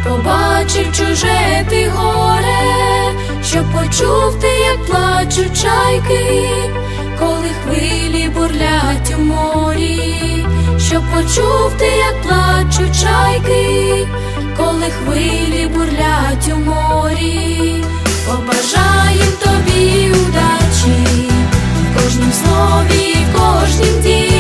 побачив чуже ти горе, щоб почув ти, як плачуть чайки, коли хвилі бурлять у морі, щоб почув ти, як плачуть чайки, коли хвилі бурлять у морі. Побажаєм тобі удачі в кожнім слові, в кожнім ділі.